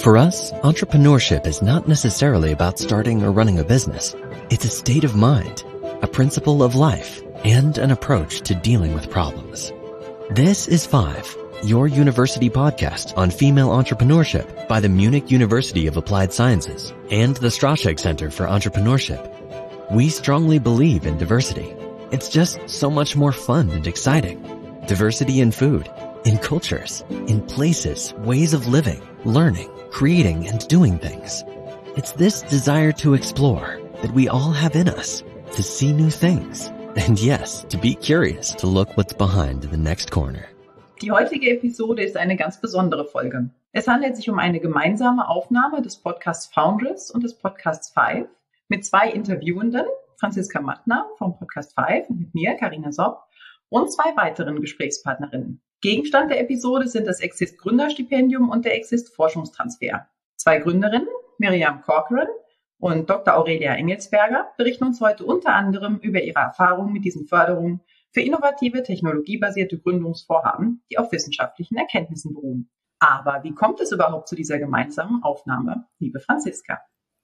For us, entrepreneurship is not necessarily about starting or running a business. It's a state of mind, a principle of life, and an approach to dealing with problems. This is Five, your university podcast on female entrepreneurship by the Munich University of Applied Sciences and the Straschek Center for Entrepreneurship. We strongly believe in diversity. It's just so much more fun and exciting. Diversity in food, in cultures, in places, ways of living, learning, creating, and doing things. It's this desire to explore that we all have in us, to see new things. And yes, to be curious to look what's behind the next corner. Die heutige Episode ist eine ganz besondere Folge. Es handelt sich um eine gemeinsame Aufnahme des Podcasts Foundress und des Podcasts Five mit zwei Interviewenden, Franziska Mattner vom Podcast Five und mit mir, Carina Sopp, und zwei weiteren Gesprächspartnerinnen. Gegenstand der Episode sind das Exist Gründerstipendium und der Exist Forschungstransfer. Zwei Gründerinnen, Miriam Corcoran und Dr. Aurelia Engelsberger, berichten uns heute unter anderem über ihre Erfahrungen mit diesen Förderungen für innovative, technologiebasierte Gründungsvorhaben, die auf wissenschaftlichen Erkenntnissen beruhen. Aber wie kommt es überhaupt zu dieser gemeinsamen Aufnahme, liebe Franziska?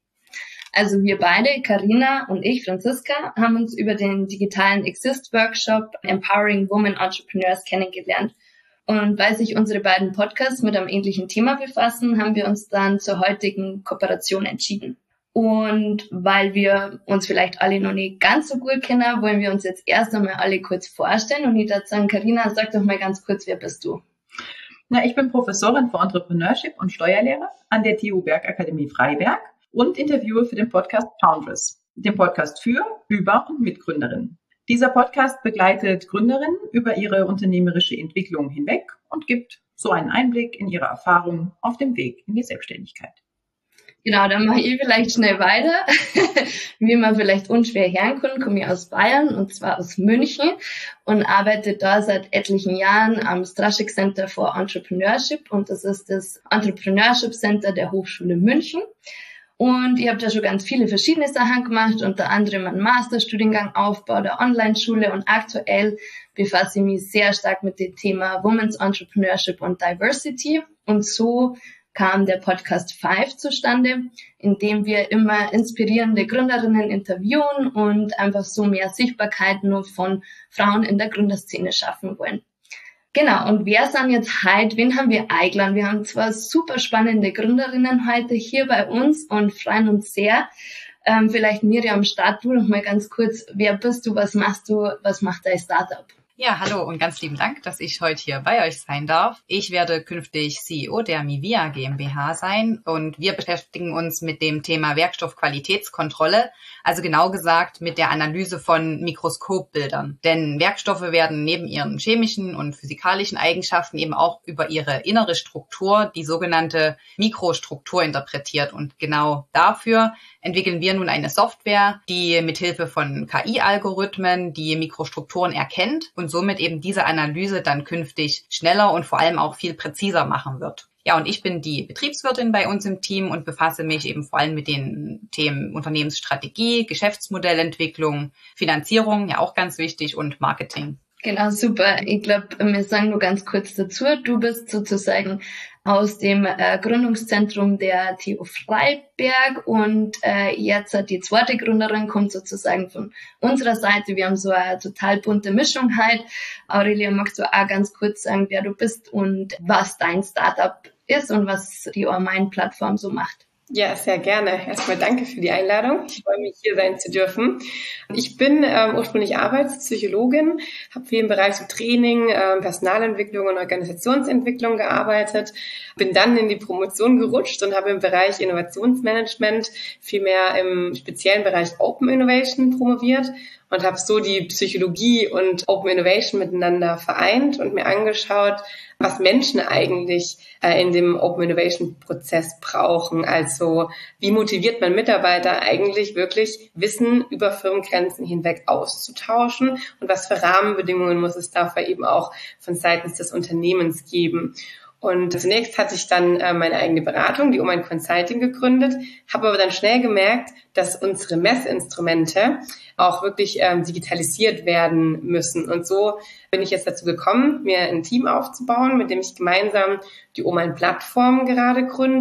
Also wir beide, Carina und ich, Franziska, haben uns über den digitalen Exist-Workshop Empowering Women Entrepreneurs kennengelernt. Und weil sich unsere beiden Podcasts mit einem ähnlichen Thema befassen, haben wir uns dann zur heutigen Kooperation entschieden. Und weil wir uns vielleicht alle noch nicht ganz so gut kennen, wollen wir uns jetzt erst einmal alle kurz vorstellen. Und ich würde sagen, Carina, sag doch mal ganz kurz, wer bist du? Na, ich bin Professorin für Entrepreneurship und Steuerlehre an der TU Bergakademie Freiberg und interviewe für den Podcast Foundress, den Podcast für, über und mit Gründerinnen. Dieser Podcast begleitet Gründerinnen über ihre unternehmerische Entwicklung hinweg und gibt so einen Einblick in ihre Erfahrungen auf dem Weg in die Selbstständigkeit. Genau, dann mache ich vielleicht schnell weiter. Wie man vielleicht unschwer hören kann, komme ich aus Bayern und zwar aus München und arbeite da seit etlichen Jahren am Straschek Center for Entrepreneurship und das ist das Entrepreneurship Center der Hochschule München. Und ich habe da schon ganz viele verschiedene Sachen gemacht, unter anderem einen Masterstudiengang Aufbau der Online-Schule und aktuell befasse ich mich sehr stark mit dem Thema Women's Entrepreneurship und Diversity. Und so kam der Podcast Five zustande, in dem wir immer inspirierende Gründerinnen interviewen und einfach so mehr Sichtbarkeit nur von Frauen in der Gründerszene schaffen wollen. Genau, und wer sind jetzt heute, wen haben wir eingeladen? Wir haben zwar super spannende Gründerinnen heute hier bei uns und freuen uns sehr. Vielleicht Miriam, start du noch mal ganz kurz. Wer bist du, was machst du, was macht dein Startup? Ja, hallo und ganz lieben Dank, dass ich heute hier bei euch sein darf. Ich werde künftig CEO der Mivia GmbH sein und wir beschäftigen uns mit dem Thema Werkstoffqualitätskontrolle, also genau gesagt mit der Analyse von Mikroskopbildern. Denn Werkstoffe werden neben ihren chemischen und physikalischen Eigenschaften eben auch über ihre innere Struktur, die sogenannte Mikrostruktur, interpretiert. Und genau dafür entwickeln wir nun eine Software, die mithilfe von KI-Algorithmen die Mikrostrukturen erkennt und somit eben diese Analyse dann künftig schneller und vor allem auch viel präziser machen wird. Ja, und ich bin die Betriebswirtin bei uns im Team und befasse mich eben vor allem mit den Themen Unternehmensstrategie, Geschäftsmodellentwicklung, Finanzierung, ja auch ganz wichtig, und Marketing. Genau, super. Ich glaube, wir sagen nur ganz kurz dazu. Du bist sozusagen aus dem Gründungszentrum der TU Freiberg und jetzt die zweite Gründerin kommt sozusagen von unserer Seite. Wir haben so eine total bunte Mischung halt. Aurelia, magst du auch ganz kurz sagen, wer du bist und was dein Startup ist und was die Ormain-Plattform so macht? Ja, sehr gerne. Erstmal danke für die Einladung. Ich freue mich, hier sein zu dürfen. Ich bin ursprünglich Arbeitspsychologin, habe viel im Bereich so Training, Personalentwicklung und Organisationsentwicklung gearbeitet, bin dann in die Promotion gerutscht und habe im Bereich Innovationsmanagement, vielmehr im speziellen Bereich Open Innovation promoviert und habe so die Psychologie und Open Innovation miteinander vereint und mir angeschaut, was Menschen eigentlich in dem Open Innovation Prozess brauchen. Also wie motiviert man Mitarbeiter eigentlich wirklich Wissen über Firmengrenzen hinweg auszutauschen und was für Rahmenbedingungen muss es dafür eben auch von seitens des Unternehmens geben. Und zunächst hatte ich dann meine eigene Beratung, die Ormain Consulting, gegründet, habe aber dann schnell gemerkt, dass unsere Messinstrumente auch wirklich digitalisiert werden müssen. Und so bin ich jetzt dazu gekommen, mir ein Team aufzubauen, mit dem ich gemeinsam die Ormain-Plattform gerade gründe.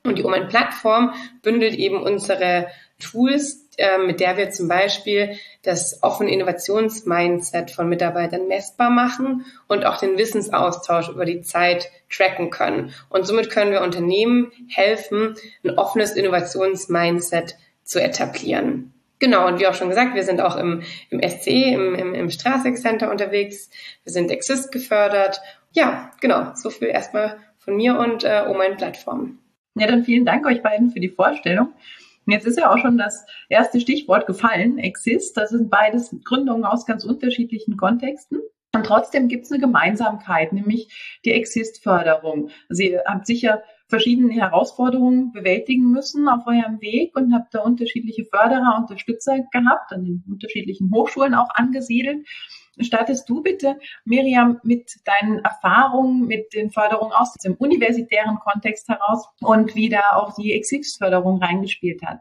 Und die Omen-Plattform bündelt eben unsere Tools, mit der wir zum Beispiel das offene Innovationsmindset von Mitarbeitern messbar machen und auch den Wissensaustausch über die Zeit tracken können. Und somit können wir Unternehmen helfen, ein offenes Innovationsmindset zu etablieren. Genau, und wie auch schon gesagt, wir sind auch im SCE, im Strategic Center unterwegs. Wir sind Exist gefördert. Ja, genau, so viel erstmal von mir und Omen-Plattform. Ja, dann vielen Dank euch beiden für die Vorstellung. Und jetzt ist ja auch schon das erste Stichwort gefallen, Exist. Das sind beides Gründungen aus ganz unterschiedlichen Kontexten. Und trotzdem gibt es eine Gemeinsamkeit, nämlich die Exist-Förderung. Also ihr habt sicher verschiedene Herausforderungen bewältigen müssen auf eurem Weg und habt da unterschiedliche Förderer, Unterstützer gehabt, an den unterschiedlichen Hochschulen auch angesiedelt. Startest du bitte, Miriam, mit deinen Erfahrungen mit den Förderungen aus dem universitären Kontext heraus und wie da auch die Exist-Förderung reingespielt hat?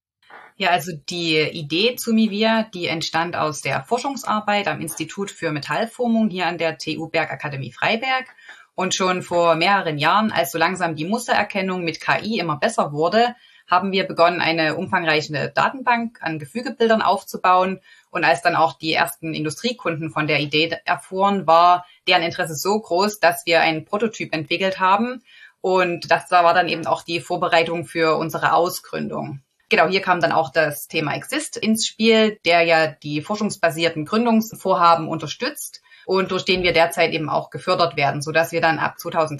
Ja, also die Idee zu Mivia, die entstand aus der Forschungsarbeit am Institut für Metallformung hier an der TU Bergakademie Freiberg. Und schon vor mehreren Jahren, als so langsam die Mustererkennung mit KI immer besser wurde, haben wir begonnen, eine umfangreiche Datenbank an Gefügebildern aufzubauen. Und als dann auch die ersten Industriekunden von der Idee erfuhren, war deren Interesse so groß, dass wir einen Prototyp entwickelt haben. Und das war dann eben auch die Vorbereitung für unsere Ausgründung. Genau, hier kam dann auch das Thema Exist ins Spiel, der ja die forschungsbasierten Gründungsvorhaben unterstützt und durch den wir derzeit eben auch gefördert werden, sodass wir dann ab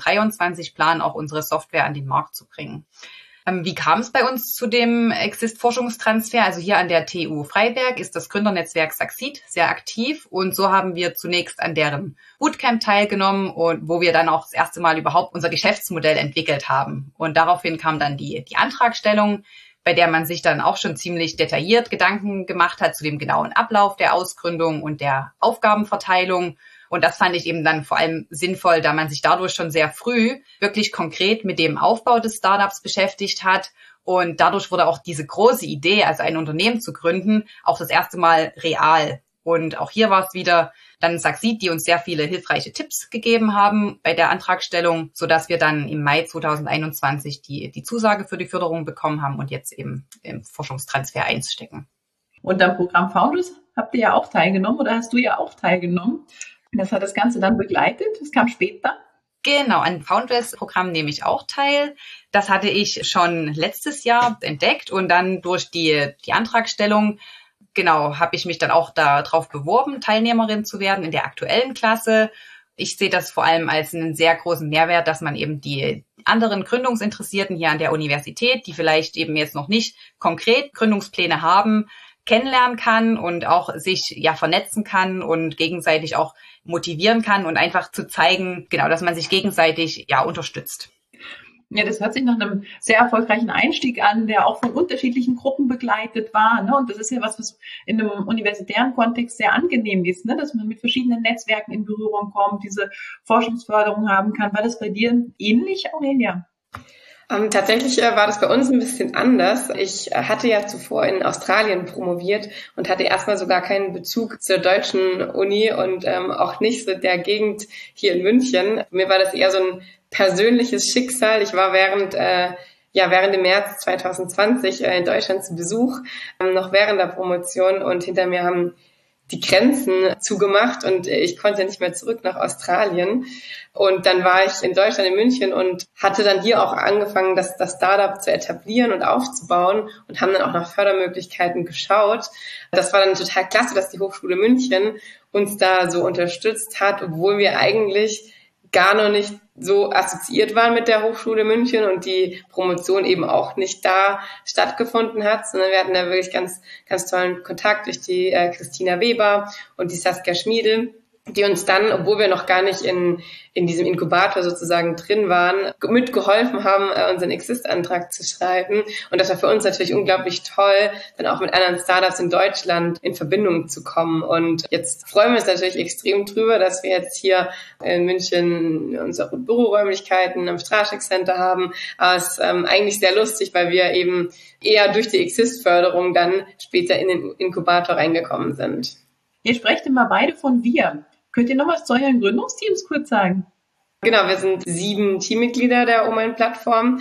2023 planen, auch unsere Software an den Markt zu bringen. Wie kam es bei uns zu dem Exist-Forschungstransfer? Also hier an der TU Freiberg ist das Gründernetzwerk Succeed sehr aktiv und so haben wir zunächst an deren Bootcamp teilgenommen und wo wir dann auch das erste Mal überhaupt unser Geschäftsmodell entwickelt haben. Und daraufhin kam dann die Antragstellung, bei der man sich dann auch schon ziemlich detailliert Gedanken gemacht hat zu dem genauen Ablauf der Ausgründung und der Aufgabenverteilung. Und das fand ich eben dann vor allem sinnvoll, da man sich dadurch schon sehr früh wirklich konkret mit dem Aufbau des Startups beschäftigt hat. Und dadurch wurde auch diese große Idee, also ein Unternehmen zu gründen, auch das erste Mal real. Und auch hier war es wieder dann Succeed, die uns sehr viele hilfreiche Tipps gegeben haben bei der Antragstellung, sodass wir dann im Mai 2021 die Zusage für die Förderung bekommen haben und jetzt eben im Forschungstransfer einstecken. Und am Programm Foundress habt ihr ja auch teilgenommen oder hast du ja auch teilgenommen? Das hat das Ganze dann begleitet. Das kam später. Genau, an Foundress-Programm nehme ich auch teil. Das hatte ich schon letztes Jahr entdeckt und dann durch die Antragstellung, genau, habe ich mich dann auch darauf beworben, Teilnehmerin zu werden in der aktuellen Klasse. Ich sehe das vor allem als einen sehr großen Mehrwert, dass man eben die anderen Gründungsinteressierten hier an der Universität, die vielleicht eben jetzt noch nicht konkret Gründungspläne haben, kennenlernen kann und auch sich vernetzen kann und gegenseitig auch motivieren kann und einfach zu zeigen, genau, dass man sich gegenseitig unterstützt. Ja, das hört sich nach einem sehr erfolgreichen Einstieg an, der auch von unterschiedlichen Gruppen begleitet war. Ne? Und das ist ja was in einem universitären Kontext sehr angenehm ist, ne? Dass man mit verschiedenen Netzwerken in Berührung kommt, diese Forschungsförderung haben kann. War das bei dir ähnlich, Aurelia? Tatsächlich war das bei uns ein bisschen anders. Ich hatte ja zuvor in Australien promoviert und hatte erstmal so gar keinen Bezug zur deutschen Uni und auch nicht so der Gegend hier in München. Für mir war das eher so ein persönliches Schicksal. Ich war während dem März 2020 in Deutschland zu Besuch, noch während der Promotion und hinter mir haben die Grenzen zugemacht und ich konnte nicht mehr zurück nach Australien. Und dann war ich in Deutschland, in München und hatte dann hier auch angefangen, das Startup zu etablieren und aufzubauen und haben dann auch nach Fördermöglichkeiten geschaut. Das war dann total klasse, dass die Hochschule München uns da so unterstützt hat, obwohl wir eigentlich gar noch nicht so assoziiert waren mit der Hochschule München und die Promotion eben auch nicht da stattgefunden hat, sondern wir hatten da wirklich ganz, ganz tollen Kontakt durch die Christina Weber und die Saskia Schmiedl, die uns dann, obwohl wir noch gar nicht in diesem Inkubator sozusagen drin waren, mitgeholfen haben, unseren Exist-Antrag zu schreiben. Und das war für uns natürlich unglaublich toll, dann auch mit anderen Startups in Deutschland in Verbindung zu kommen. Und jetzt freuen wir uns natürlich extrem drüber, dass wir jetzt hier in München unsere Büroräumlichkeiten am Strategic Center haben. Aber es ist eigentlich sehr lustig, weil wir eben eher durch die Exist-Förderung dann später in den Inkubator reingekommen sind. Ihr sprecht immer beide von wir. Könnt ihr noch was zu euren Gründungsteams kurz sagen? Genau, wir sind 7 Teammitglieder der Omen-Plattform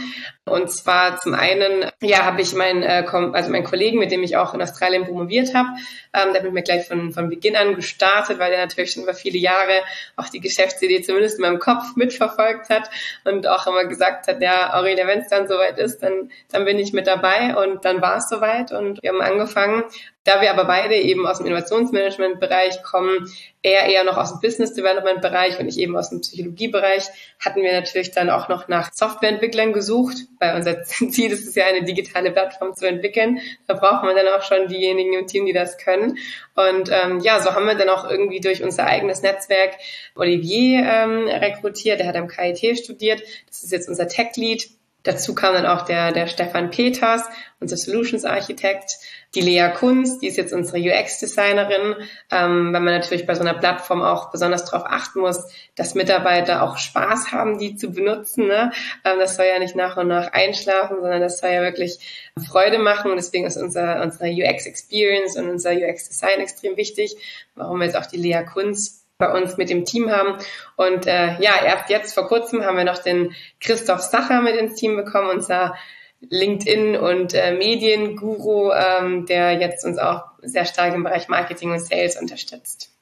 Und zwar zum einen, habe ich meinen Kollegen, mit dem ich auch in Australien promoviert habe, der hat mit mir gleich von Beginn an gestartet, weil der natürlich schon über viele Jahre auch die Geschäftsidee zumindest in meinem Kopf mitverfolgt hat und auch immer gesagt hat, ja, Aurelia, wenn es dann soweit ist, dann bin ich mit dabei, und dann war es soweit und wir haben angefangen. Da wir aber beide eben aus dem Innovationsmanagement-Bereich kommen, er eher noch aus dem Business-Development-Bereich und ich eben aus dem Psychologie-Bereich, hatten wir natürlich dann auch noch nach Softwareentwicklern gesucht, weil unser Ziel ist es ja, eine digitale Plattform zu entwickeln. Da braucht man dann auch schon diejenigen im Team, die das können. Und so haben wir dann auch irgendwie durch unser eigenes Netzwerk Olivier rekrutiert. Der hat am KIT studiert. Das ist jetzt unser Tech-Lead. Dazu kam dann auch der Stefan Peters, unser Solutions-Architekt, die Lea Kunz, die ist jetzt unsere UX-Designerin, weil man natürlich bei so einer Plattform auch besonders darauf achten muss, dass Mitarbeiter auch Spaß haben, die zu benutzen. Ne? Das soll ja nicht nach und nach einschlafen, sondern das soll ja wirklich Freude machen, und deswegen ist unsere UX-Experience und unser UX-Design extrem wichtig, warum wir jetzt auch die Lea Kunz bei uns mit dem Team haben. Und erst jetzt vor kurzem haben wir noch den Christoph Sacher mit ins Team bekommen, unser LinkedIn- und Medienguru, der jetzt uns auch sehr stark im Bereich Marketing und Sales unterstützt.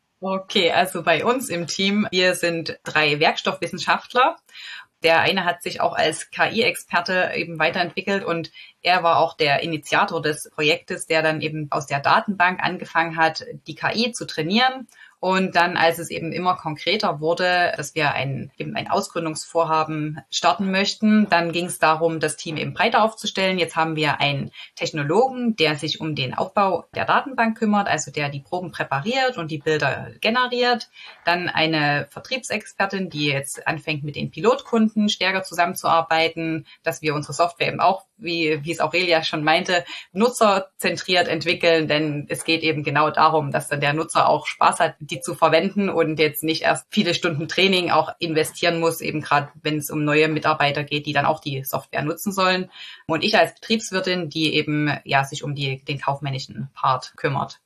Okay, also bei uns im Team, wir sind 3 Werkstoffwissenschaftler. Der eine hat sich auch als KI-Experte eben weiterentwickelt, und er war auch der Initiator des Projektes, der dann eben aus der Datenbank angefangen hat, die KI zu trainieren. Und dann, als es eben immer konkreter wurde, dass wir ein Ausgründungsvorhaben starten möchten, dann ging es darum, das Team eben breiter aufzustellen. Jetzt haben wir einen Technologen, der sich um den Aufbau der Datenbank kümmert, also der die Proben präpariert und die Bilder generiert. Dann eine Vertriebsexpertin, die jetzt anfängt, mit den Pilotkunden stärker zusammenzuarbeiten, dass wir unsere Software eben auch, wie es Aurelia schon meinte, nutzerzentriert entwickeln, denn es geht eben genau darum, dass dann der Nutzer auch Spaß hat, die zu verwenden und jetzt nicht erst viele Stunden Training auch investieren muss, eben gerade wenn es um neue Mitarbeiter geht, die dann auch die Software nutzen sollen. Und ich als Betriebswirtin, die eben sich um den kaufmännischen Part kümmert.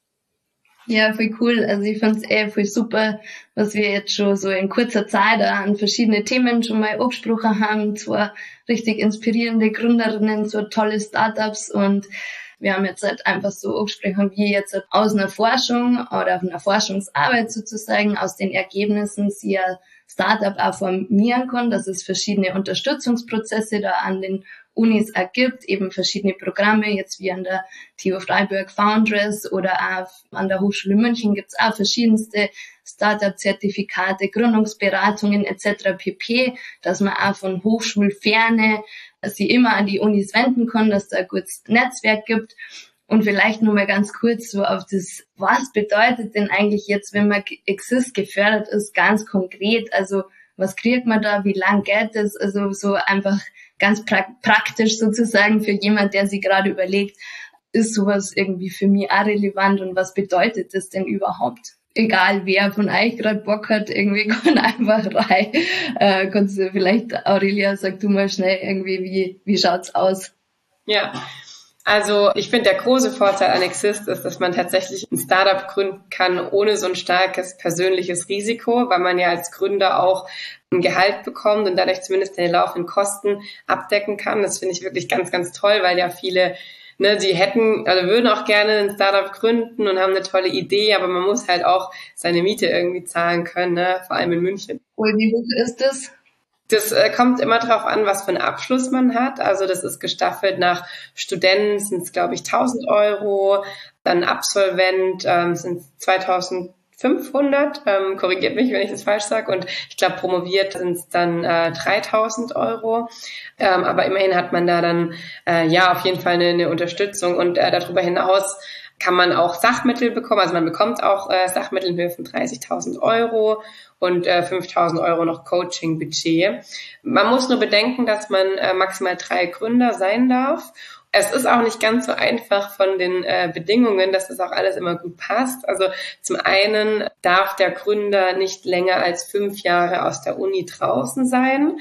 Ja, voll cool. Also ich fand's voll super, was wir jetzt schon so in kurzer Zeit an verschiedene Themen schon mal angesprochen haben. 2 richtig inspirierende Gründerinnen, so tolle Startups, und wir haben jetzt halt einfach so angesprochen, wie jetzt aus einer Forschung oder auf einer Forschungsarbeit sozusagen, aus den Ergebnissen sie ein Startup auch formieren kann, dass es verschiedene Unterstützungsprozesse da an den Unis ergibt, eben verschiedene Programme, jetzt wie an der TU Freiburg Foundress oder auch an der Hochschule München gibt's auch verschiedenste Startup-Zertifikate, Gründungsberatungen etc. pp., dass man auch von Hochschulferne sie immer an die Unis wenden kann, dass da ein gutes Netzwerk gibt. Und vielleicht nur mal ganz kurz so auf das, was bedeutet denn eigentlich jetzt, wenn man Exist gefördert ist, ganz konkret, also was kriegt man da, wie lang geht das, also so einfach ganz praktisch sozusagen für jemand, der sich gerade überlegt, ist sowas irgendwie für mich auch relevant und was bedeutet das denn überhaupt? Egal, wer von euch gerade Bock hat, irgendwie kann einfach rein. Kannst du vielleicht, Aurelia, sag du mal schnell irgendwie, wie schaut's aus? Ja, also ich finde, der große Vorteil an Exist ist, dass man tatsächlich ein Startup gründen kann ohne so ein starkes persönliches Risiko, weil man ja als Gründer auch ein Gehalt bekommt und dadurch zumindest seine laufenden Kosten abdecken kann. Das finde ich wirklich ganz, ganz toll, weil ja viele die würden auch gerne ein Startup gründen und haben eine tolle Idee, aber man muss halt auch seine Miete irgendwie zahlen können, ne? Vor allem in München. Und wie hoch ist das? Das kommt immer drauf an, was für einen Abschluss man hat. Also das ist gestaffelt nach Studenten, sind es glaube ich 1.000 €, dann Absolvent sind 2.500, korrigiert mich, wenn ich das falsch sage, und ich glaube promoviert sind es dann 3.000 €, aber immerhin hat man da dann auf jeden Fall eine Unterstützung, und darüber hinaus kann man auch Sachmittel bekommen, also man bekommt auch Sachmittel in Höhe von 30.000 € und 5.000 € noch Coaching-Budget. Man muss nur bedenken, dass man maximal 3 Gründer sein darf. Es ist auch nicht ganz so einfach von den Bedingungen, dass das auch alles immer gut passt. Also zum einen darf der Gründer nicht länger als 5 Jahre aus der Uni draußen sein.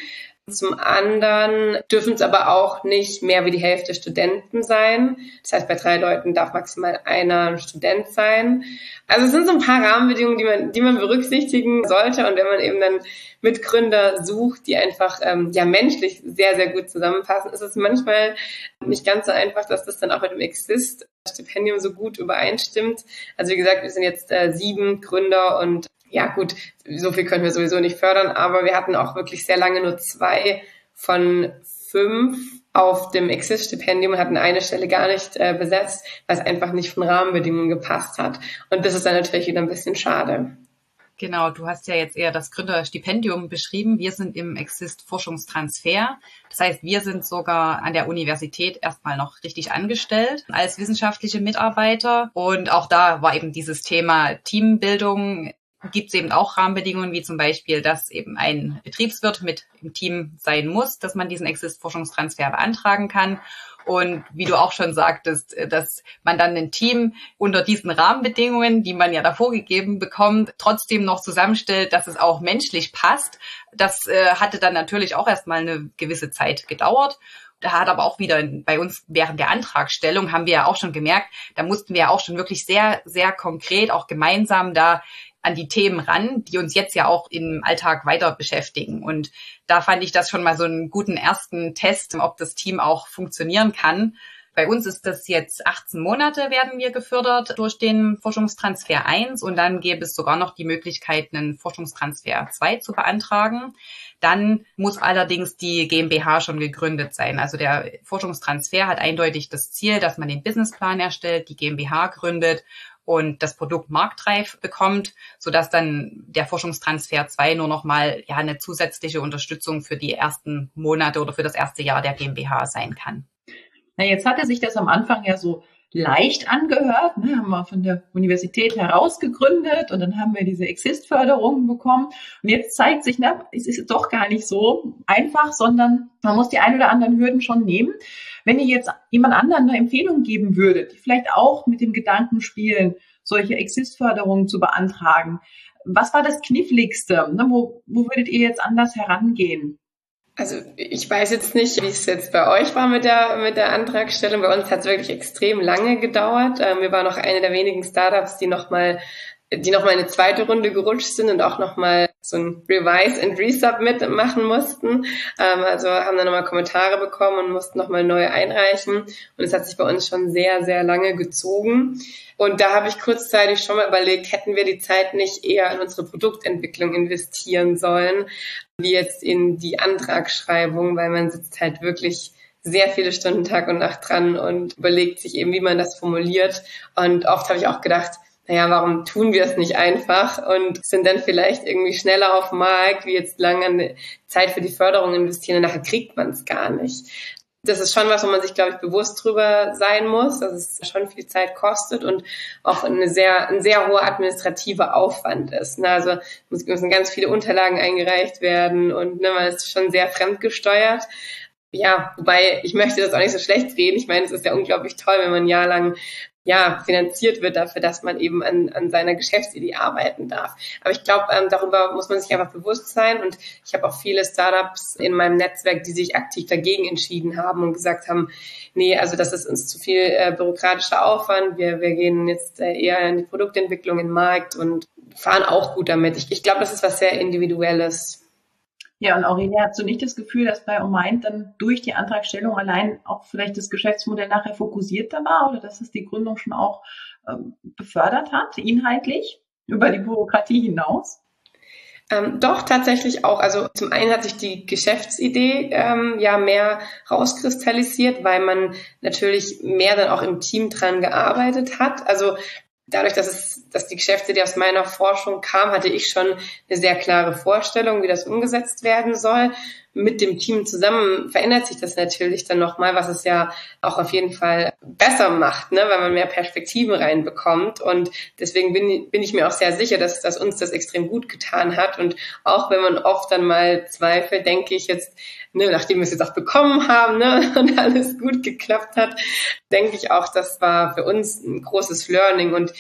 Zum anderen dürfen es aber auch nicht mehr wie die Hälfte Studenten sein. Das heißt, bei 3 Leuten darf maximal einer ein Student sein. Also es sind so ein paar Rahmenbedingungen, die man berücksichtigen sollte. Und wenn man eben dann Mitgründer sucht, die einfach menschlich sehr, sehr gut zusammenpassen, ist es manchmal nicht ganz so einfach, dass das dann auch mit dem Exist-Stipendium so gut übereinstimmt. Also wie gesagt, wir sind jetzt 7 Gründer und ja gut, so viel können wir sowieso nicht fördern, aber wir hatten auch wirklich sehr lange nur 2 von 5 auf dem Exist-Stipendium und hatten eine Stelle gar nicht besetzt, weil es einfach nicht von Rahmenbedingungen gepasst hat. Und das ist dann natürlich wieder ein bisschen schade. Genau, du hast ja jetzt eher das Gründerstipendium beschrieben. Wir sind im Exist-Forschungstransfer. Das heißt, wir sind sogar an der Universität erstmal noch richtig angestellt als wissenschaftliche Mitarbeiter. Und auch da war eben dieses Thema Teambildung. Gibt es eben auch Rahmenbedingungen, wie zum Beispiel, dass eben ein Betriebswirt mit im Team sein muss, dass man diesen Exist-Forschungstransfer beantragen kann. Und wie du auch schon sagtest, dass man dann ein Team unter diesen Rahmenbedingungen, die man ja da vorgegeben bekommt, trotzdem noch zusammenstellt, dass es auch menschlich passt. Das hatte dann natürlich auch erstmal eine gewisse Zeit gedauert. Da hat aber auch wieder bei uns während der Antragstellung, haben wir ja auch schon gemerkt, da mussten wir ja auch schon wirklich sehr, sehr konkret auch gemeinsam da an die Themen ran, die uns jetzt ja auch im Alltag weiter beschäftigen. Und da fand ich das schon mal so einen guten ersten Test, ob das Team auch funktionieren kann. Bei uns ist das jetzt 18 Monate werden wir gefördert durch den Forschungstransfer 1 und dann gäbe es sogar noch die Möglichkeit, einen Forschungstransfer 2 zu beantragen. Dann muss allerdings die GmbH schon gegründet sein. Also der Forschungstransfer hat eindeutig das Ziel, dass man den Businessplan erstellt, die GmbH gründet und das Produkt marktreif bekommt, sodass dann der Forschungstransfer 2 nur noch mal eine zusätzliche Unterstützung für die ersten Monate oder für das erste Jahr der GmbH sein kann. Na, jetzt hatte sich das am Anfang ja so leicht angehört, ne? Haben wir von der Universität heraus gegründet und dann haben wir diese Exist-Förderung bekommen. Und jetzt zeigt sich, es ist doch gar nicht so einfach, sondern man muss die ein oder anderen Hürden schon nehmen. Wenn ihr jetzt jemand anderen eine Empfehlung geben würdet, die vielleicht auch mit dem Gedanken spielen, solche Exist-Förderungen zu beantragen, was war das Kniffligste? Ne? Wo würdet ihr jetzt anders herangehen? Also ich weiß jetzt nicht, wie es jetzt bei euch war mit der Antragstellung. Bei uns hat es wirklich extrem lange gedauert. Wir waren noch eine der wenigen Startups, die noch mal eine zweite Runde gerutscht sind und auch noch mal so ein Revise and Resubmit machen mussten. Also haben dann nochmal Kommentare bekommen und mussten nochmal neu einreichen. Und es hat sich bei uns schon sehr, sehr lange gezogen. Und da habe ich kurzzeitig schon mal überlegt, hätten wir die Zeit nicht eher in unsere Produktentwicklung investieren sollen, wie jetzt in die Antragsschreibung, weil man sitzt halt wirklich sehr viele Stunden Tag und Nacht dran und überlegt sich eben, wie man das formuliert. Und oft habe ich auch gedacht, warum tun wir es nicht einfach und sind dann vielleicht irgendwie schneller auf dem Markt, wie jetzt lange Zeit für die Förderung investieren und nachher kriegt man es gar nicht. Das ist schon was, wo man sich, glaube ich, bewusst drüber sein muss, dass es schon viel Zeit kostet und auch ein sehr hoher administrativer Aufwand ist. Also müssen ganz viele Unterlagen eingereicht werden und man ist schon sehr fremdgesteuert. Ja, wobei ich möchte das auch nicht so schlecht reden. Ich meine, es ist ja unglaublich toll, wenn man ein Jahr lang finanziert wird dafür, dass man eben an seiner Geschäftsidee arbeiten darf. Aber ich glaube, darüber muss man sich einfach bewusst sein. Und ich habe auch viele Startups in meinem Netzwerk, die sich aktiv dagegen entschieden haben und gesagt haben, nee, also das ist uns zu viel bürokratischer Aufwand. Wir gehen jetzt eher in die Produktentwicklung, in den Markt und fahren auch gut damit. Ich glaube, das ist was sehr Individuelles. Ja, und Aurelia, hast du nicht das Gefühl, dass bei Omind dann durch die Antragstellung allein auch vielleicht das Geschäftsmodell nachher fokussierter war oder dass es die Gründung schon auch befördert hat, inhaltlich, über die Bürokratie hinaus? Doch, tatsächlich auch. Also zum einen hat sich die Geschäftsidee mehr rauskristallisiert, weil man natürlich mehr dann auch im Team dran gearbeitet hat. Also dadurch, dass die Geschäftsidee aus meiner Forschung kam, hatte ich schon eine sehr klare Vorstellung, wie das umgesetzt werden soll. Mit dem Team zusammen verändert sich das natürlich dann nochmal, was es ja auch auf jeden Fall besser macht, ne, weil man mehr Perspektiven reinbekommt. Und deswegen bin ich mir auch sehr sicher, dass uns das extrem gut getan hat. Und auch wenn man oft dann mal zweifelt, denke ich jetzt, nachdem wir es jetzt auch bekommen haben, und alles gut geklappt hat, denke ich auch, das war für uns ein großes Learning. Und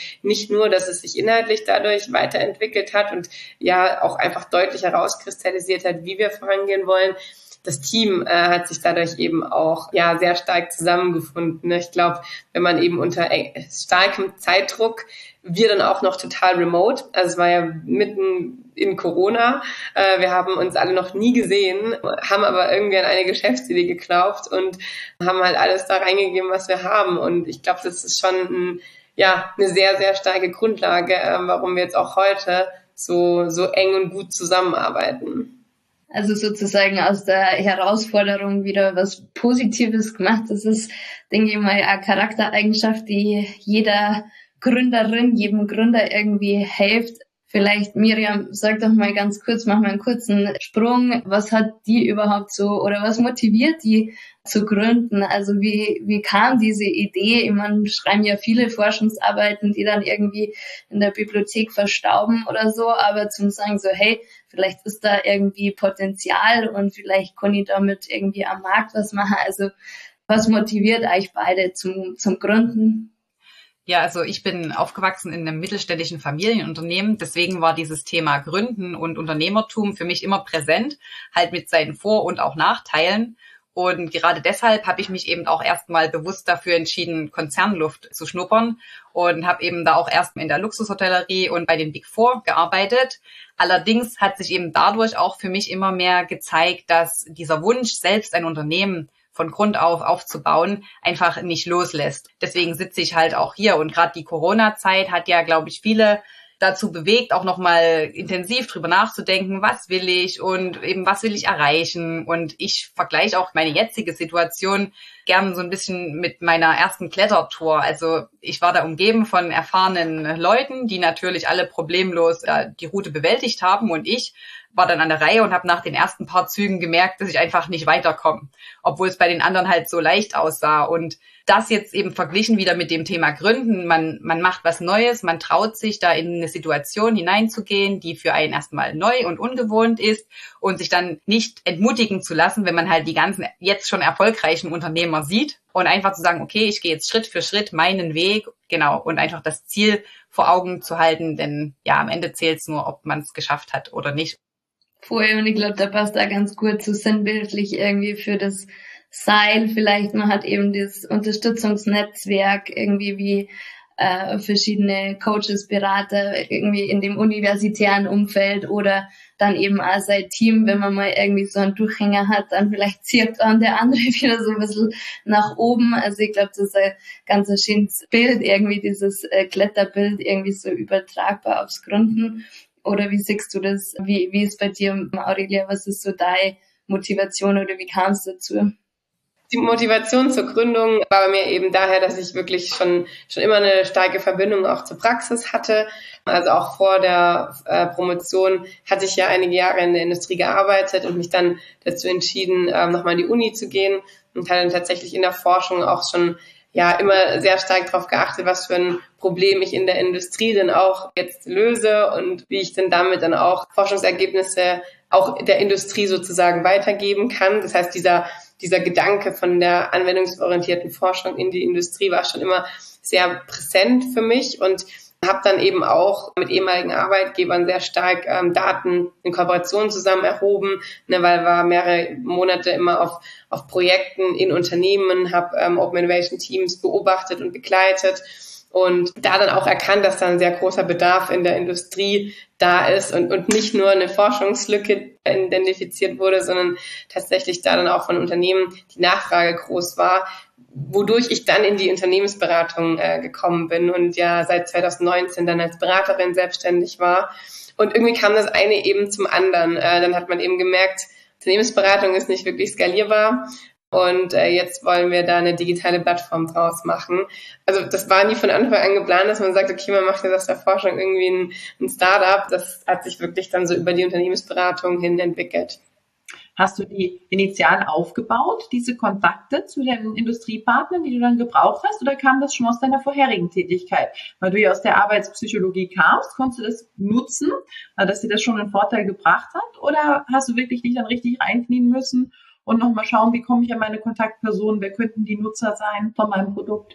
nicht nur, dass es sich inhaltlich dadurch weiterentwickelt hat und ja auch einfach deutlich herauskristallisiert hat, wie wir vorangehen wollen. Das Team hat sich dadurch eben auch ja sehr stark zusammengefunden. Ich glaube, wenn man eben unter starkem Zeitdruck, wir dann auch noch total remote, also es war ja mitten in Corona, wir haben uns alle noch nie gesehen, haben aber irgendwie an eine Geschäftsidee geglaubt und haben halt alles da reingegeben, was wir haben. Und ich glaube, das ist schon eine sehr, sehr starke Grundlage, warum wir jetzt auch heute so eng und gut zusammenarbeiten. Also sozusagen aus der Herausforderung wieder was Positives gemacht. Das ist, denke ich mal, eine Charaktereigenschaft, die jeder Gründerin, jedem Gründer irgendwie hilft. Vielleicht, Miriam, sag doch mal ganz kurz, mach mal einen kurzen Sprung. Was hat die überhaupt so, oder was motiviert die zu gründen? Also wie kam diese Idee? Ich meine, schreiben ja viele Forschungsarbeiten, die dann irgendwie in der Bibliothek verstauben oder so, aber zum sagen so, hey, vielleicht ist da irgendwie Potenzial und vielleicht kann ich damit irgendwie am Markt was machen. Also was motiviert euch beide zum Gründen? Ja, also ich bin aufgewachsen in einem mittelständischen Familienunternehmen. Deswegen war dieses Thema Gründen und Unternehmertum für mich immer präsent, halt mit seinen Vor- und auch Nachteilen. Und gerade deshalb habe ich mich eben auch erstmal bewusst dafür entschieden, Konzernluft zu schnuppern und habe eben da auch erst in der Luxushotellerie und bei den Big Four gearbeitet. Allerdings hat sich eben dadurch auch für mich immer mehr gezeigt, dass dieser Wunsch, selbst ein Unternehmen von Grund auf aufzubauen, einfach nicht loslässt. Deswegen sitze ich halt auch hier. Und gerade die Corona-Zeit hat ja, glaube ich, viele dazu bewegt, auch nochmal intensiv drüber nachzudenken, was will ich und eben was will ich erreichen. Und ich vergleiche auch meine jetzige Situation gern so ein bisschen mit meiner ersten Klettertour. Also ich war da umgeben von erfahrenen Leuten, die natürlich alle problemlos die Route bewältigt haben, und ich war dann an der Reihe und habe nach den ersten paar Zügen gemerkt, dass ich einfach nicht weiterkomme, obwohl es bei den anderen halt so leicht aussah. Und das jetzt eben verglichen wieder mit dem Thema Gründen, man macht was Neues, man traut sich da in eine Situation hineinzugehen, die für einen erstmal neu und ungewohnt ist, und sich dann nicht entmutigen zu lassen, wenn man halt die ganzen jetzt schon erfolgreichen Unternehmer sieht, und einfach zu sagen, okay, ich gehe jetzt Schritt für Schritt meinen Weg, genau, und einfach das Ziel vor Augen zu halten, denn ja, am Ende zählt es nur, ob man es geschafft hat oder nicht. Vorher, und ich glaube, da passt da ganz gut so sinnbildlich irgendwie für das Seil. Vielleicht man hat eben das Unterstützungsnetzwerk irgendwie wie verschiedene Coaches, Berater irgendwie in dem universitären Umfeld, oder dann eben auch sein Team, wenn man mal irgendwie so einen Durchhänger hat, dann vielleicht zieht dann der andere wieder so ein bisschen nach oben. Also ich glaube, das ist ein ganz schönes Bild, irgendwie dieses Kletterbild irgendwie so übertragbar aufs Gründen. Oder wie siehst du das? Wie ist bei dir, Aurelia? Was ist so deine Motivation oder wie kam es dazu? Die Motivation zur Gründung war bei mir eben daher, dass ich wirklich schon immer eine starke Verbindung auch zur Praxis hatte. Also auch vor der Promotion hatte ich ja einige Jahre in der Industrie gearbeitet und mich dann dazu entschieden, nochmal an die Uni zu gehen, und hatte dann tatsächlich in der Forschung auch schon immer sehr stark darauf geachtet, was für ein Problem ich in der Industrie denn auch jetzt löse und wie ich denn damit dann auch Forschungsergebnisse auch der Industrie sozusagen weitergeben kann. Das heißt, dieser Gedanke von der anwendungsorientierten Forschung in die Industrie war schon immer sehr präsent für mich, und habe dann eben auch mit ehemaligen Arbeitgebern sehr stark Daten in Kooperation zusammen erhoben, weil war mehrere Monate immer auf Projekten in Unternehmen, habe Open Innovation Teams beobachtet und begleitet und da dann auch erkannt, dass da ein sehr großer Bedarf in der Industrie da ist und nicht nur eine Forschungslücke identifiziert wurde, sondern tatsächlich da dann auch von Unternehmen die Nachfrage groß war, wodurch ich dann in die Unternehmensberatung gekommen bin und ja seit 2019 dann als Beraterin selbstständig war. Und irgendwie kam das eine eben zum anderen. Dann hat man eben gemerkt, Unternehmensberatung ist nicht wirklich skalierbar. Und jetzt wollen wir da eine digitale Plattform draus machen. Also das war nie von Anfang an geplant, dass man sagt, okay, man macht jetzt aus der Forschung irgendwie ein Startup. Das hat sich wirklich dann so über die Unternehmensberatung hin entwickelt. Hast du die initial aufgebaut, diese Kontakte zu den Industriepartnern, die du dann gebraucht hast, oder kam das schon aus deiner vorherigen Tätigkeit? Weil du ja aus der Arbeitspsychologie kamst, konntest du das nutzen, dass dir das schon einen Vorteil gebracht hat, oder hast du wirklich dich dann richtig reinknien müssen und nochmal schauen, wie komme ich an meine Kontaktpersonen, wer könnten die Nutzer sein von meinem Produkt?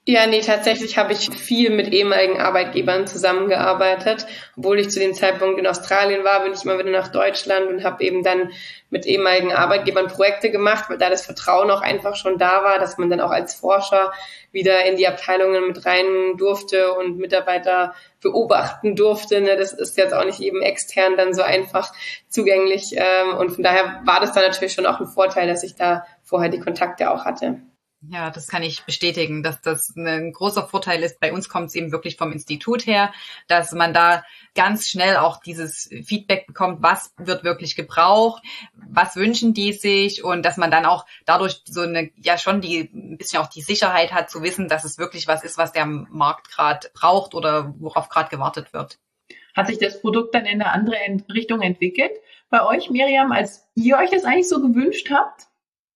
Ja, nee, tatsächlich habe ich viel mit ehemaligen Arbeitgebern zusammengearbeitet. Obwohl ich zu dem Zeitpunkt in Australien war, bin ich immer wieder nach Deutschland und habe eben dann mit ehemaligen Arbeitgebern Projekte gemacht, weil da das Vertrauen auch einfach schon da war, dass man dann auch als Forscher wieder in die Abteilungen mit rein durfte und Mitarbeiter beobachten durfte. Das ist jetzt auch nicht jedem extern dann so einfach zugänglich. Und von daher war das dann natürlich schon auch ein Vorteil, dass ich da vorher die Kontakte auch hatte. Ja, das kann ich bestätigen, dass das ein großer Vorteil ist. Bei uns kommt es eben wirklich vom Institut her, dass man da ganz schnell auch dieses Feedback bekommt, was wird wirklich gebraucht, was wünschen die sich und dass man dann auch dadurch so eine, ja schon ein bisschen auch die Sicherheit hat zu wissen, dass es wirklich was ist, was der Markt gerade braucht oder worauf gerade gewartet wird. Hat sich das Produkt dann in eine andere Richtung entwickelt bei euch, Miriam, als ihr euch das eigentlich so gewünscht habt?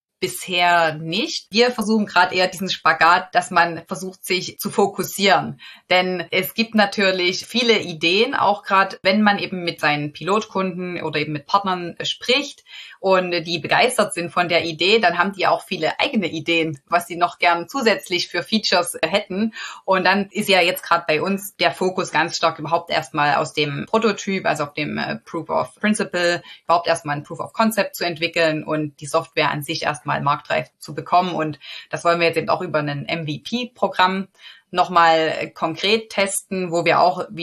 Bisher nicht. Wir versuchen gerade eher diesen Spagat, dass man versucht, sich zu fokussieren. Denn es gibt natürlich viele Ideen, auch gerade wenn man eben mit seinen Pilotkunden oder eben mit Partnern spricht und die begeistert sind von der Idee, dann haben die auch viele eigene Ideen, was sie noch gern zusätzlich für Features hätten. Und dann ist ja jetzt gerade bei uns der Fokus ganz stark überhaupt erstmal aus dem Prototyp, also auf dem Proof of Principle, überhaupt erstmal ein Proof of Concept zu entwickeln und die Software an sich erstmal marktreif zu bekommen. Und das wollen wir jetzt eben auch über ein MVP-Programm nochmal konkret testen, wo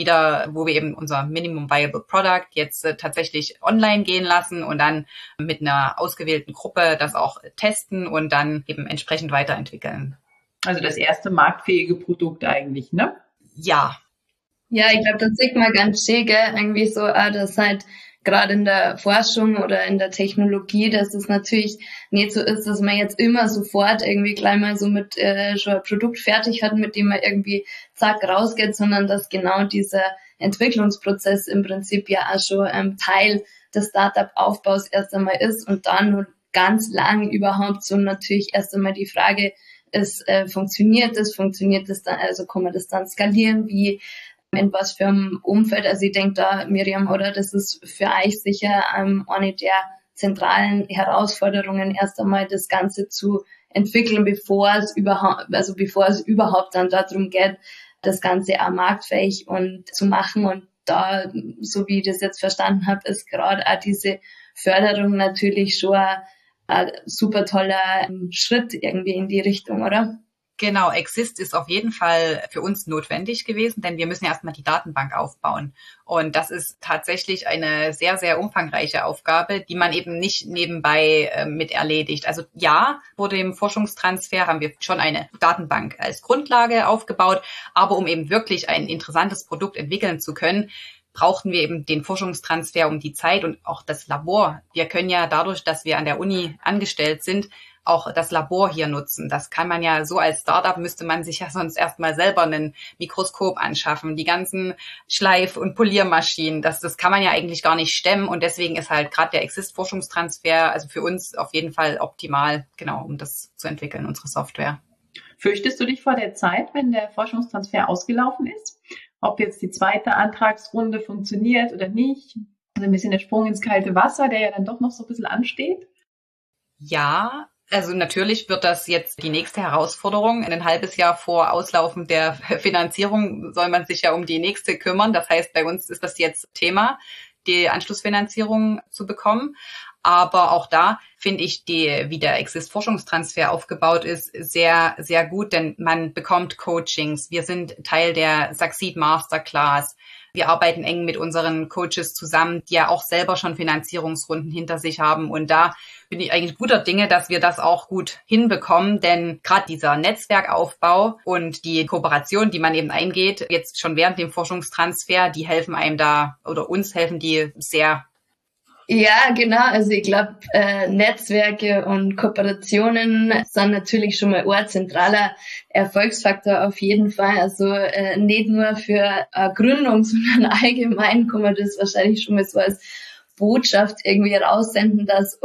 wir eben unser Minimum Viable Product jetzt tatsächlich online gehen lassen und dann mit einer ausgewählten Gruppe das auch testen und dann eben entsprechend weiterentwickeln. Also das erste marktfähige Produkt eigentlich, ne? Ja. Ja, ich glaube, das sieht man ganz schön, gell? Irgendwie so, dass halt gerade in der Forschung oder in der Technologie, dass es natürlich nicht so ist, dass man jetzt immer sofort irgendwie gleich mal so mit schon ein Produkt fertig hat, mit dem man irgendwie zack rausgeht, sondern dass genau dieser Entwicklungsprozess im Prinzip ja auch schon Teil des Startup-Aufbaus erst einmal ist und dann nur ganz lang überhaupt so natürlich erst einmal die Frage ist, funktioniert das dann, also kann man das dann skalieren, wie in was für einem Umfeld, also ich denke da, Miriam, oder das ist für euch sicher eine der zentralen Herausforderungen, erst einmal das Ganze zu entwickeln, bevor es überhaupt dann darum geht, das Ganze auch marktfähig und zu machen. Und da, so wie ich das jetzt verstanden habe, ist gerade auch diese Förderung natürlich schon ein super toller Schritt irgendwie in die Richtung, oder? Genau, Exist ist auf jeden Fall für uns notwendig gewesen, denn wir müssen ja erstmal die Datenbank aufbauen. Und das ist tatsächlich eine sehr, sehr umfangreiche Aufgabe, die man eben nicht nebenbei mit erledigt. Also ja, vor dem Forschungstransfer haben wir schon eine Datenbank als Grundlage aufgebaut, aber um eben wirklich ein interessantes Produkt entwickeln zu können, brauchten wir eben den Forschungstransfer um die Zeit und auch das Labor. Wir können ja dadurch, dass wir an der Uni angestellt sind, auch das Labor hier nutzen. Das kann man ja so als Startup, müsste man sich ja sonst erstmal selber ein Mikroskop anschaffen, die ganzen Schleif- und Poliermaschinen, das kann man ja eigentlich gar nicht stemmen und deswegen ist halt gerade der Exist-Forschungstransfer also für uns auf jeden Fall optimal, genau, um das zu entwickeln, unsere Software. Fürchtest du dich vor der Zeit, wenn der Forschungstransfer ausgelaufen ist? Ob jetzt die zweite Antragsrunde funktioniert oder nicht? Also ein bisschen der Sprung ins kalte Wasser, der ja dann doch noch so ein bisschen ansteht? Ja, also natürlich wird das jetzt die nächste Herausforderung. Ein halbes Jahr vor Auslaufen der Finanzierung soll man sich ja um die nächste kümmern. Das heißt, bei uns ist das jetzt Thema, die Anschlussfinanzierung zu bekommen. Aber auch da finde ich, wie der Exist-Forschungstransfer aufgebaut ist, sehr, sehr gut, denn man bekommt Coachings. Wir sind Teil der Succeed Masterclass. Wir arbeiten eng mit unseren Coaches zusammen, die ja auch selber schon Finanzierungsrunden hinter sich haben. Und da bin ich eigentlich guter Dinge, dass wir das auch gut hinbekommen. Denn gerade dieser Netzwerkaufbau und die Kooperation, die man eben eingeht, jetzt schon während dem Forschungstransfer, die helfen einem da oder uns helfen die sehr. Ja, genau. Also ich glaube, Netzwerke und Kooperationen sind natürlich schon mal ein zentraler Erfolgsfaktor auf jeden Fall. Also nicht nur für Gründung, sondern allgemein kann man das wahrscheinlich schon mal so als Botschaft irgendwie raussenden, dass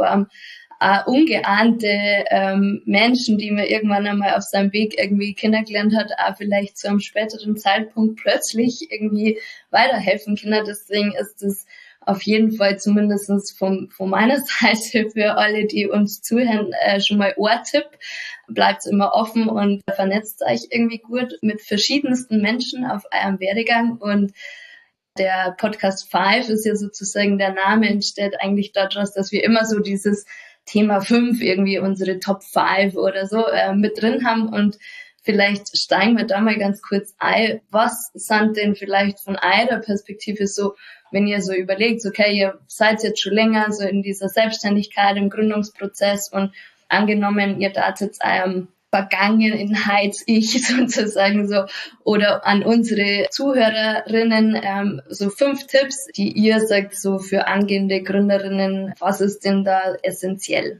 ungeahnte Menschen, die man irgendwann einmal auf seinem Weg irgendwie kennengelernt hat, auch vielleicht zu einem späteren Zeitpunkt plötzlich irgendwie weiterhelfen können. Deswegen ist das auf jeden Fall zumindest von meiner Seite für alle, die uns zuhören, schon mal Ohrtipp. Bleibt immer offen und vernetzt euch irgendwie gut mit verschiedensten Menschen auf eurem Werdegang. Und der Podcast 5 ist ja sozusagen, der Name entsteht eigentlich daraus, dass wir immer so dieses Thema 5 irgendwie, unsere Top 5 oder so mit drin haben. Und vielleicht steigen wir da mal ganz kurz ein. Was sind denn vielleicht von eurer Perspektive so, wenn ihr so überlegt, okay, ihr seid jetzt schon länger so in dieser Selbstständigkeit, im Gründungsprozess und angenommen, ihr datet jetzt eurem Vergangenheits-Ich sozusagen so oder an unsere Zuhörerinnen so 5 Tipps, die ihr sagt so für angehende Gründerinnen, was ist denn da essentiell?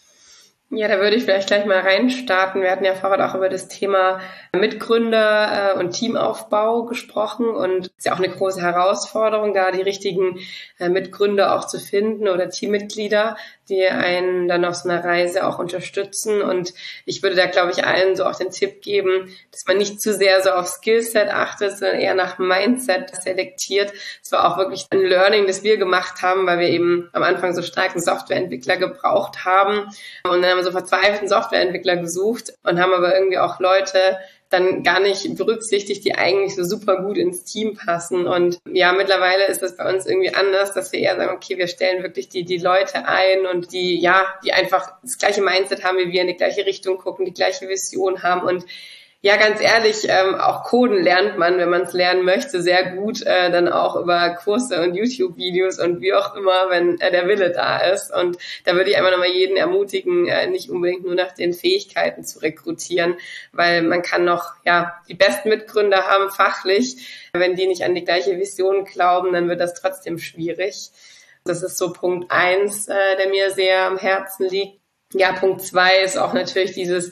Ja, da würde ich vielleicht gleich mal reinstarten. Wir hatten ja vorher auch über das Thema Mitgründer und Teamaufbau gesprochen und es ist ja auch eine große Herausforderung, da die richtigen Mitgründer auch zu finden oder Teammitglieder, die einen dann auf so einer Reise auch unterstützen. Und ich würde da, glaube ich, allen so auch den Tipp geben, dass man nicht zu sehr so auf Skillset achtet, sondern eher nach Mindset selektiert. Das war auch wirklich ein Learning, das wir gemacht haben, weil wir eben am Anfang so stark einen Softwareentwickler gebraucht haben. Und dann haben wir so verzweifelten Softwareentwickler gesucht und haben aber irgendwie auch Leute dann gar nicht berücksichtigt, die eigentlich so super gut ins Team passen. Und ja, mittlerweile ist das bei uns irgendwie anders, dass wir eher sagen, okay, wir stellen wirklich die Leute ein und die einfach das gleiche Mindset haben wie wir, in die gleiche Richtung gucken, die gleiche Vision haben. Und ja, ganz ehrlich, auch Coden lernt man, wenn man es lernen möchte, sehr gut, dann auch über Kurse und YouTube-Videos und wie auch immer, wenn der Wille da ist. Und da würde ich einfach nochmal jeden ermutigen, nicht unbedingt nur nach den Fähigkeiten zu rekrutieren, weil man kann noch, die besten Mitgründer haben fachlich. Wenn die nicht an die gleiche Vision glauben, dann wird das trotzdem schwierig. Das ist so Punkt 1, der mir sehr am Herzen liegt. Ja, Punkt 2 ist auch natürlich dieses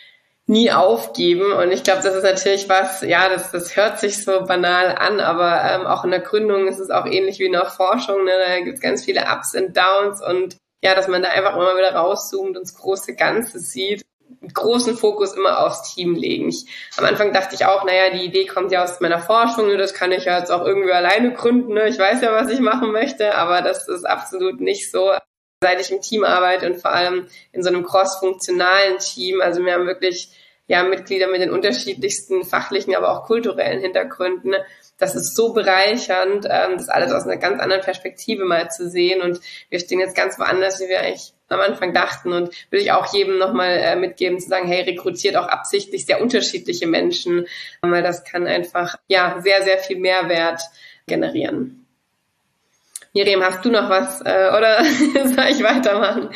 nie aufgeben. Und ich glaube, das ist natürlich was, das hört sich so banal an, aber auch in der Gründung ist es auch ähnlich wie in der Forschung. Ne? Da gibt es ganz viele Ups und Downs und dass man da einfach immer wieder rauszoomt und das große Ganze sieht. Mit großen Fokus immer aufs Team legen. Am Anfang dachte ich auch, die Idee kommt ja aus meiner Forschung, das kann ich ja jetzt auch irgendwie alleine gründen. Ne? Ich weiß ja, was ich machen möchte, aber das ist absolut nicht so. Seit ich im Team arbeite und vor allem in so einem cross-funktionalen Team, also wir haben wirklich Mitglieder mit den unterschiedlichsten fachlichen, aber auch kulturellen Hintergründen. Das ist so bereichernd, das alles aus einer ganz anderen Perspektive mal zu sehen und wir stehen jetzt ganz woanders, wie wir eigentlich am Anfang dachten und würde ich auch jedem nochmal mitgeben, zu sagen, hey, rekrutiert auch absichtlich sehr unterschiedliche Menschen, weil das kann einfach sehr, sehr viel Mehrwert generieren. Miriam, hast du noch was oder soll ich weitermachen?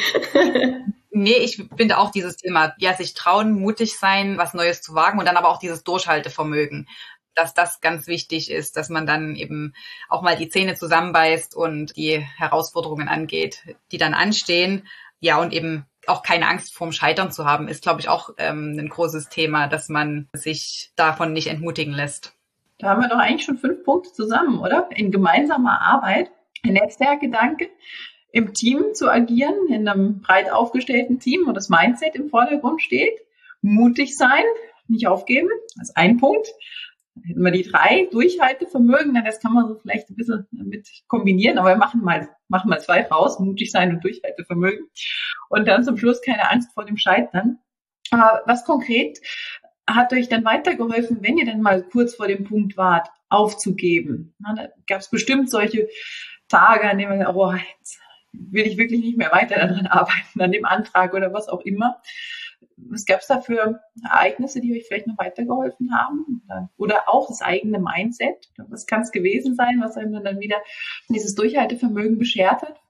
Nee, ich finde auch dieses Thema, sich trauen, mutig sein, was Neues zu wagen und dann aber auch dieses Durchhaltevermögen, dass das ganz wichtig ist, dass man dann eben auch mal die Zähne zusammenbeißt und die Herausforderungen angeht, die dann anstehen. Ja, und eben auch keine Angst vorm Scheitern zu haben, ist, glaube ich, auch ein großes Thema, dass man sich davon nicht entmutigen lässt. Da haben wir doch eigentlich schon 5 Punkte zusammen, oder? In gemeinsamer Arbeit. Ein Netzwerkgedanke, im Team zu agieren, in einem breit aufgestellten Team, wo das Mindset im Vordergrund steht. Mutig sein, nicht aufgeben, das ist ein Punkt. Dann hätten wir die 3, Durchhaltevermögen, das kann man so vielleicht ein bisschen mit kombinieren, aber wir machen mal 2 raus, mutig sein und Durchhaltevermögen. Und dann zum Schluss keine Angst vor dem Scheitern. Aber was konkret hat euch dann weitergeholfen, wenn ihr dann mal kurz vor dem Punkt wart, aufzugeben? Da gab es bestimmt solche Tage, an denen man jetzt will ich wirklich nicht mehr weiter daran arbeiten, an dem Antrag oder was auch immer. Was gab es da für Ereignisse, die euch vielleicht noch weitergeholfen haben? Oder auch das eigene Mindset? Was kann es gewesen sein, was einem dann wieder dieses Durchhaltevermögen beschert hat?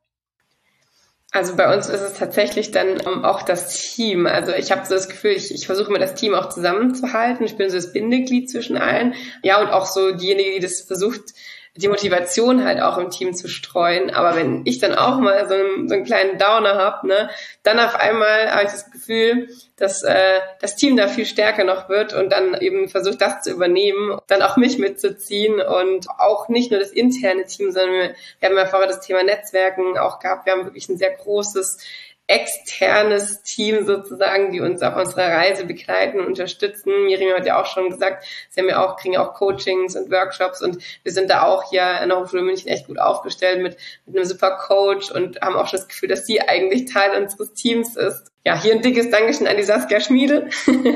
Also bei uns ist es tatsächlich dann auch das Team. Also ich habe so das Gefühl, ich versuche mir das Team auch zusammenzuhalten. Ich bin so das Bindeglied zwischen allen. Ja, und auch so diejenige, die das versucht, die Motivation halt auch im Team zu streuen. Aber wenn ich dann auch mal so einen kleinen Downer habe, dann auf einmal habe ich das Gefühl, dass das Team da viel stärker noch wird und dann eben versucht, das zu übernehmen, dann auch mich mitzuziehen und auch nicht nur das interne Team, sondern wir haben ja vorher das Thema Netzwerken auch gehabt. Wir haben wirklich ein sehr großes externes Team sozusagen, die uns auf unserer Reise begleiten und unterstützen. Miriam hat ja auch schon gesagt, sie haben ja auch, kriegen auch Coachings und Workshops und wir sind da auch hier an der Hochschule München echt gut aufgestellt mit einem super Coach und haben auch schon das Gefühl, dass sie eigentlich Teil unseres Teams ist. Ja, hier ein dickes Dankeschön an die Saskia Schmiede.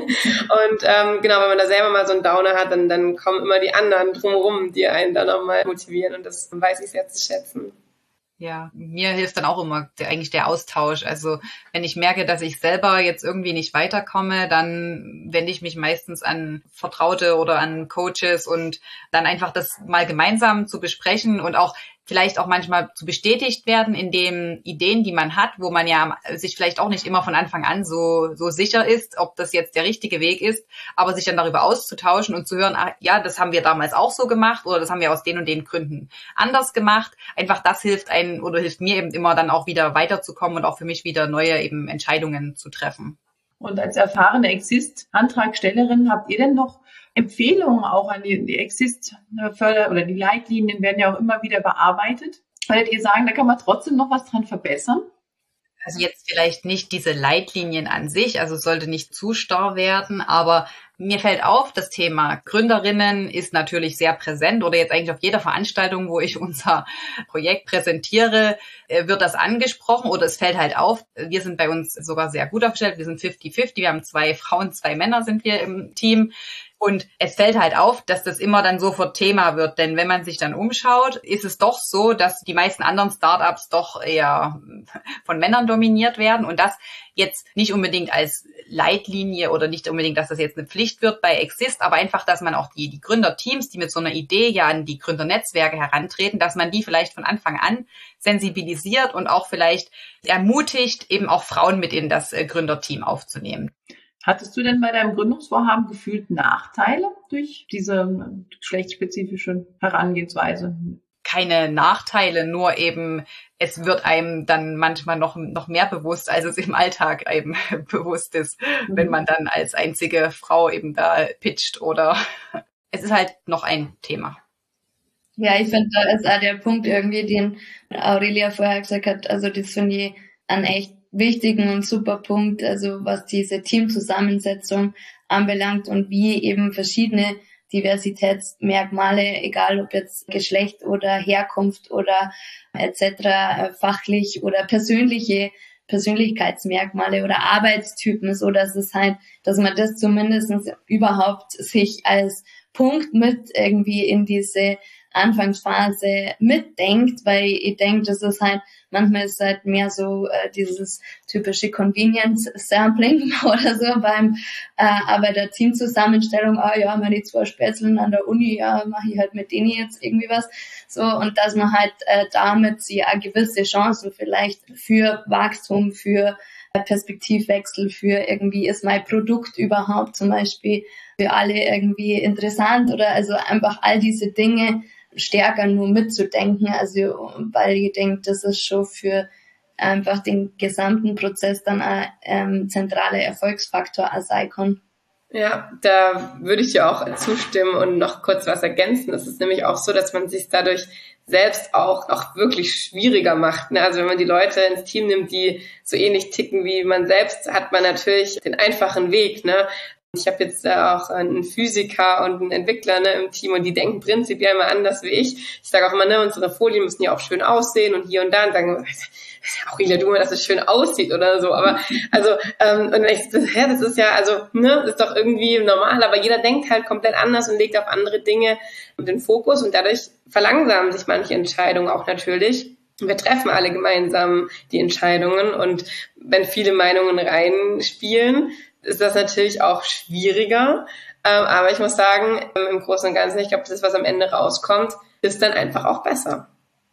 Und genau, wenn man da selber mal so einen Downer hat, dann kommen immer die anderen drumherum, die einen dann nochmal motivieren und das weiß ich sehr zu schätzen. Ja, mir hilft dann auch immer eigentlich der Austausch. Also wenn ich merke, dass ich selber jetzt irgendwie nicht weiterkomme, dann wende ich mich meistens an Vertraute oder an Coaches und dann einfach das mal gemeinsam zu besprechen und auch vielleicht auch manchmal zu bestätigt werden in den Ideen, die man hat, wo man ja sich vielleicht auch nicht immer von Anfang an so sicher ist, ob das jetzt der richtige Weg ist, aber sich dann darüber auszutauschen und zu hören, ja, das haben wir damals auch so gemacht oder das haben wir aus den und den Gründen anders gemacht. Einfach das hilft mir eben immer dann auch wieder weiterzukommen und auch für mich wieder neue eben Entscheidungen zu treffen. Und als erfahrene Exist-Antragstellerin habt ihr denn noch Empfehlungen auch an die Exist-Förder- oder die Leitlinien werden ja auch immer wieder bearbeitet? Würdet ihr sagen, da kann man trotzdem noch was dran verbessern? Also jetzt vielleicht nicht diese Leitlinien an sich, also es sollte nicht zu starr werden, aber mir fällt auf, das Thema Gründerinnen ist natürlich sehr präsent oder jetzt eigentlich auf jeder Veranstaltung, wo ich unser Projekt präsentiere, wird das angesprochen oder es fällt halt auf. Wir sind bei uns sogar sehr gut aufgestellt, wir sind 50-50, wir haben 2 Frauen, 2 Männer sind wir im Team. Und es fällt halt auf, dass das immer dann sofort Thema wird, denn wenn man sich dann umschaut, ist es doch so, dass die meisten anderen Startups doch eher von Männern dominiert werden und das jetzt nicht unbedingt als Leitlinie oder nicht unbedingt, dass das jetzt eine Pflicht wird bei Exist, aber einfach, dass man auch die Gründerteams, die mit so einer Idee ja an die Gründernetzwerke herantreten, dass man die vielleicht von Anfang an sensibilisiert und auch vielleicht ermutigt, eben auch Frauen mit in das Gründerteam aufzunehmen. Hattest du denn bei deinem Gründungsvorhaben gefühlt Nachteile durch diese geschlechtsspezifische Herangehensweise? Keine Nachteile, nur eben, es wird einem dann manchmal noch mehr bewusst, als es im Alltag eben bewusst ist, wenn man dann als einzige Frau eben da pitcht oder es ist halt noch ein Thema. Ja, ich finde, da ist auch der Punkt irgendwie, den Aurelia vorher gesagt hat, also das finde ich einen echt wichtigen und super Punkt, also was diese Teamzusammensetzung anbelangt und wie eben verschiedene Diversitätsmerkmale, egal ob jetzt Geschlecht oder Herkunft oder etc., fachlich oder persönliche Persönlichkeitsmerkmale oder Arbeitstypen, so dass es halt, dass man das zumindest überhaupt sich als Punkt mit irgendwie in diese Anfangsphase mitdenkt, weil ich denke, das ist halt, manchmal ist halt mehr so dieses typische Convenience-Sampling oder so bei der Teamzusammenstellung, ja, meine 2 Spätzeln an der Uni, ja, mache ich halt mit denen jetzt irgendwie was, so, und dass man halt damit sie eine gewisse Chancen vielleicht für Wachstum, für Perspektivwechsel, für irgendwie ist mein Produkt überhaupt zum Beispiel für alle irgendwie interessant oder also einfach all diese Dinge stärker nur mitzudenken, also weil ich denke, das ist schon für einfach den gesamten Prozess dann ein zentraler Erfolgsfaktor sein kann. Ja, da würde ich dir auch zustimmen und noch kurz was ergänzen. Es ist nämlich auch so, dass man sich dadurch selbst auch wirklich schwieriger macht. Ne? Also wenn man die Leute ins Team nimmt, die so ähnlich ticken wie man selbst, hat man natürlich den einfachen Weg, ne? Ich habe jetzt auch einen Physiker und einen Entwickler im Team und die denken prinzipiell immer anders wie ich. Ich sage auch immer, unsere Folien müssen ja auch schön aussehen und hier und da und sagen, Aurelia, du mal, dass es schön aussieht oder so. Aber also, und ich, das ist ja, also, das ist doch irgendwie normal, aber jeder denkt halt komplett anders und legt auf andere Dinge den Fokus und dadurch verlangsamen sich manche Entscheidungen auch natürlich. Wir treffen alle gemeinsam die Entscheidungen und wenn viele Meinungen reinspielen, ist das natürlich auch schwieriger. Aber ich muss sagen, im Großen und Ganzen, ich glaube, das, was am Ende rauskommt, ist dann einfach auch besser.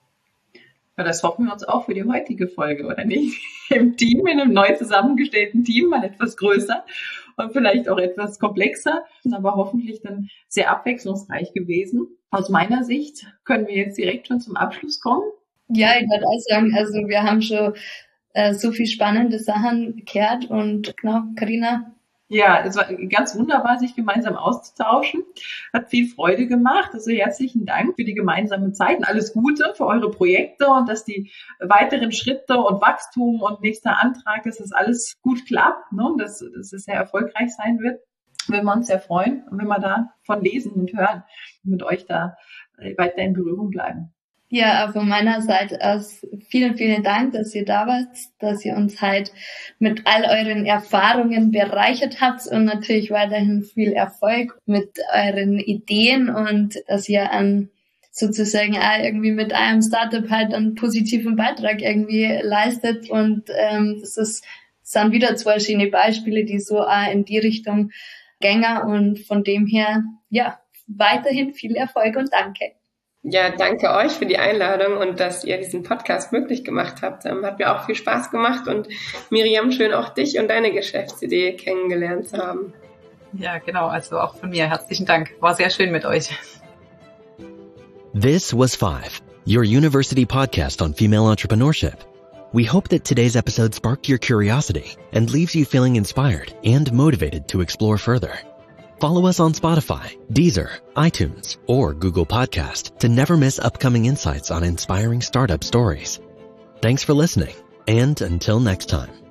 Ja, das hoffen wir uns auch für die heutige Folge, oder nicht? Im Team, in einem neu zusammengestellten Team, mal etwas größer und vielleicht auch etwas komplexer, aber hoffentlich dann sehr abwechslungsreich gewesen. Aus meiner Sicht können wir jetzt direkt schon zum Abschluss kommen. Ja, ich würde auch sagen, also wir haben schon so viel spannende Sachen gehört und genau, Carina, Ja, es war ganz wunderbar, sich gemeinsam auszutauschen. Hat viel Freude gemacht. Also herzlichen Dank für die gemeinsame Zeit und alles Gute für eure Projekte und dass die weiteren Schritte und Wachstum und nächster Antrag, dass das alles gut klappt, ne? Dass es sehr erfolgreich sein wird. Würden wir uns sehr freuen, wenn wir davon lesen und hören und mit euch da weiter in Berührung bleiben. Ja, von meiner Seite aus vielen, vielen Dank, dass ihr da wart, dass ihr uns halt mit all euren Erfahrungen bereichert habt und natürlich weiterhin viel Erfolg mit euren Ideen und dass ihr sozusagen auch irgendwie mit einem Startup halt einen positiven Beitrag irgendwie leistet und das sind wieder 2 schöne Beispiele, die so auch in die Richtung gehen und von dem her, ja, weiterhin viel Erfolg und danke. Ja, danke euch für die Einladung und dass ihr diesen Podcast möglich gemacht habt. Hat mir auch viel Spaß gemacht und Miriam, schön auch dich und deine Geschäftsidee kennengelernt zu haben. Ja, genau, also auch von mir herzlichen Dank. War sehr schön mit euch. This was 5, your university podcast on female entrepreneurship. We hope that today's episode sparked your curiosity and leaves you feeling inspired and motivated to explore further. Follow us on Spotify, Deezer, iTunes, or Google Podcast to never miss upcoming insights on inspiring startup stories. Thanks for listening, and until next time.